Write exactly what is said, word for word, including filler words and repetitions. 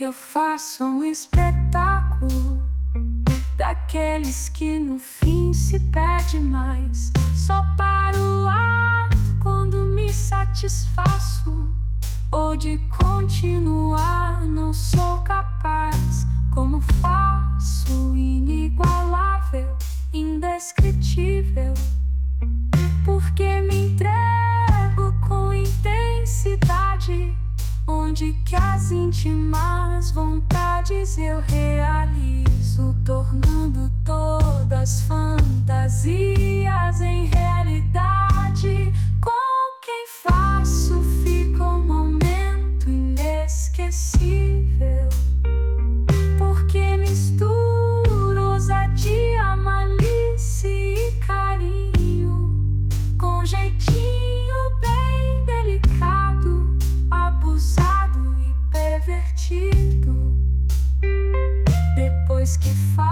eu faço um espetáculo daqueles que no fim se pede mais. Só paro lá quando me satisfaço, ou de continuar não sou capaz. Como faço inigualável, indescritível, porque me entrego com intensidade. Onde que as íntimas vontades eu realizo, tornando todas fantasias em realidade. Com quem faço fica um momento inesquecível, porque misturo ousadia, malícia e carinho, com jeitinho bem delicado, abusado e pervertido. Depois que faço